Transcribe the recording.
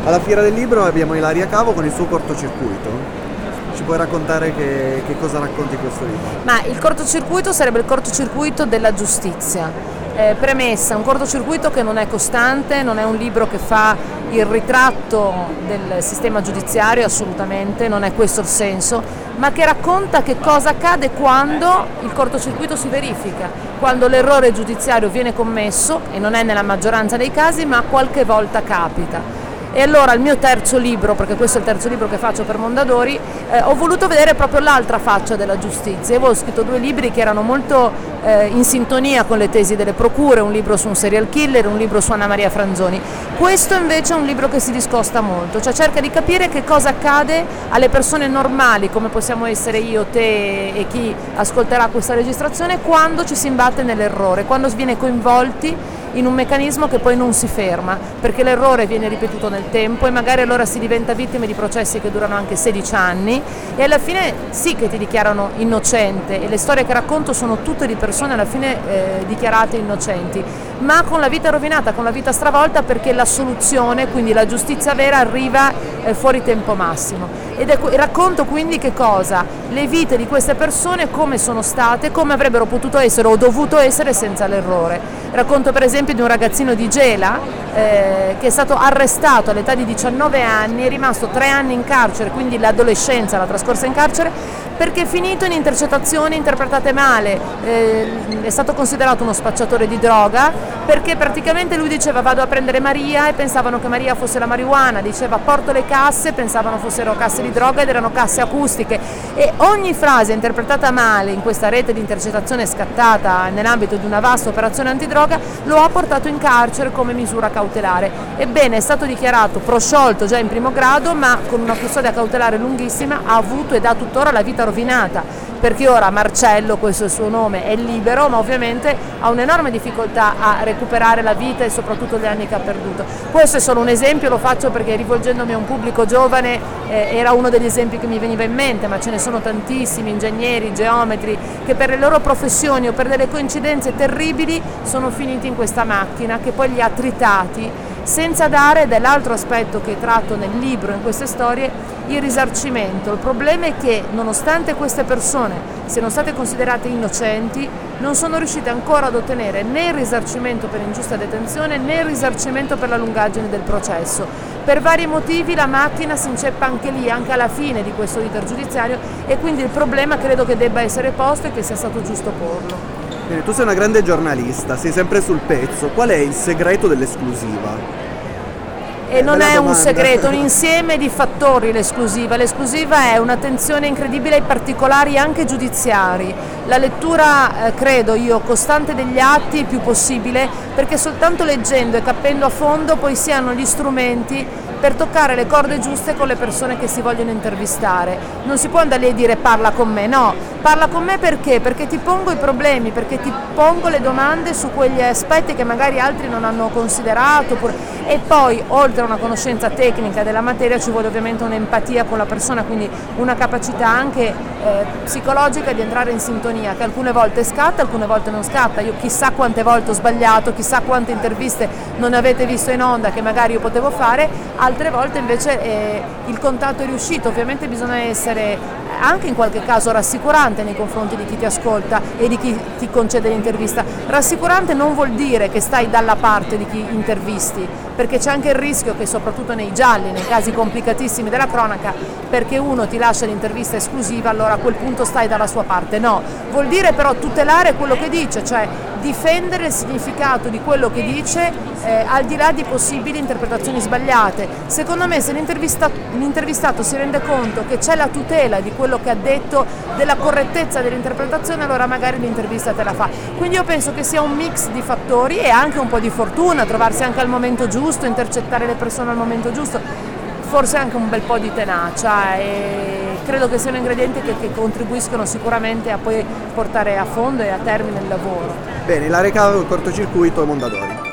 Alla Fiera del Libro abbiamo Ilaria Cavo con il suo cortocircuito. Ci puoi raccontare che cosa racconti questo libro? Ma il cortocircuito sarebbe il cortocircuito della giustizia. Premessa, un cortocircuito che non è costante, non è un libro che fa il ritratto del sistema giudiziario, assolutamente, non è questo il senso, ma che racconta che cosa accade quando il cortocircuito si verifica, quando l'errore giudiziario viene commesso, e non è nella maggioranza dei casi, ma qualche volta capita. E allora il mio terzo libro, perché questo è il terzo libro che faccio per Mondadori, ho voluto vedere proprio l'altra faccia della giustizia. Avevo scritto 2 libri che erano molto in sintonia con le tesi delle procure, un libro su un serial killer, un libro su Anna Maria Franzoni. Questo invece è un libro che si discosta molto, cioè cerca di capire che cosa accade alle persone normali, come possiamo essere io, te e chi ascolterà questa registrazione, quando ci si imbatte nell'errore, quando si viene coinvolti in un meccanismo che poi non si ferma, perché l'errore viene ripetuto nel tempo e magari allora si diventa vittime di processi che durano anche 16 anni e alla fine sì che ti dichiarano innocente, e le storie che racconto sono tutte di persone alla fine dichiarate innocenti, ma con la vita rovinata, con la vita stravolta, perché la soluzione, quindi la giustizia vera, arriva fuori tempo massimo. Racconto quindi che cosa? Le vite di queste persone, come sono state, come avrebbero potuto essere o dovuto essere senza l'errore. Racconto per esempio di un ragazzino di Gela che è stato arrestato all'età di 19 anni, è rimasto 3 anni in carcere, quindi l'adolescenza l'ha trascorsa in carcere, perché è finito in intercettazioni interpretate male, è stato considerato uno spacciatore di droga, perché praticamente lui diceva vado a prendere Maria e pensavano che Maria fosse la marijuana, diceva porto le casse, pensavano fossero casse di droga ed erano casse acustiche, e ogni frase interpretata male in questa rete di intercettazione scattata nell'ambito di una vasta operazione antidroga lo ha portato in carcere come misura cautelare. Ebbene, è stato dichiarato prosciolto già in primo grado, ma con una custodia cautelare lunghissima ha avuto ed ha tuttora la vita rovinata, perché ora Marcello, questo è il suo nome, è libero, ma ovviamente ha un'enorme difficoltà a recuperare la vita e soprattutto gli anni che ha perduto. Questo è solo un esempio, lo faccio perché rivolgendomi a un pubblico giovane era uno degli esempi che mi veniva in mente, ma ce ne sono tantissimi, ingegneri, geometri, che per le loro professioni o per delle coincidenze terribili sono finiti in questa macchina che poi li ha tritati, senza dare, ed è l'altro aspetto che tratto nel libro, in queste storie, il risarcimento. Il problema è che nonostante queste persone siano state considerate innocenti, non sono riuscite ancora ad ottenere né il risarcimento per ingiusta detenzione né il risarcimento per la lungaggine del processo. Per vari motivi la macchina si inceppa anche lì, anche alla fine di questo iter giudiziario, e quindi il problema credo che debba essere posto e che sia stato giusto porlo. Bene, tu sei una grande giornalista, sei sempre sul pezzo. Qual è il segreto dell'esclusiva? E non Bella è un domanda. segreto, è un insieme di fattori l'esclusiva. L'esclusiva è un'attenzione incredibile ai particolari anche giudiziari. La lettura, credo io, costante degli atti il più possibile, perché soltanto leggendo e capendo a fondo poi si hanno gli strumenti per toccare le corde giuste con le persone che si vogliono intervistare. Non si può andare lì e dire parla con me, no, parla con me perché? Perché ti pongo i problemi, perché ti pongo le domande su quegli aspetti che magari altri non hanno considerato, e poi oltre a una conoscenza tecnica della materia ci vuole ovviamente un'empatia con la persona, quindi una capacità anche psicologica di entrare in sintonia, che alcune volte scatta, alcune volte non scatta. Io chissà quante volte ho sbagliato, chissà quante interviste non avete visto in onda che magari io potevo fare, altre volte invece il contatto è riuscito. Ovviamente bisogna essere anche in qualche caso rassicurante nei confronti di chi ti ascolta e di chi ti concede l'intervista. Rassicurante non vuol dire che stai dalla parte di chi intervisti, perché c'è anche il rischio che soprattutto nei gialli, nei casi complicatissimi della cronaca, perché uno ti lascia l'intervista esclusiva, allora a quel punto stai dalla sua parte. No, vuol dire però tutelare quello che dice, cioè difendere il significato di quello che dice al di là di possibili interpretazioni sbagliate. Secondo me se l'intervistato si rende conto che c'è la tutela di quello che ha detto, della correttezza dell'interpretazione, allora magari l'intervista te la fa. Quindi io penso che sia un mix di fattori e anche un po' di fortuna, trovarsi anche al momento giusto, intercettare le persone al momento giusto, forse anche un bel po' di tenacia, e credo che siano ingredienti che contribuiscono sicuramente a poi portare a fondo e a termine il lavoro. Bene, la recavo il cortocircuito Mondadori.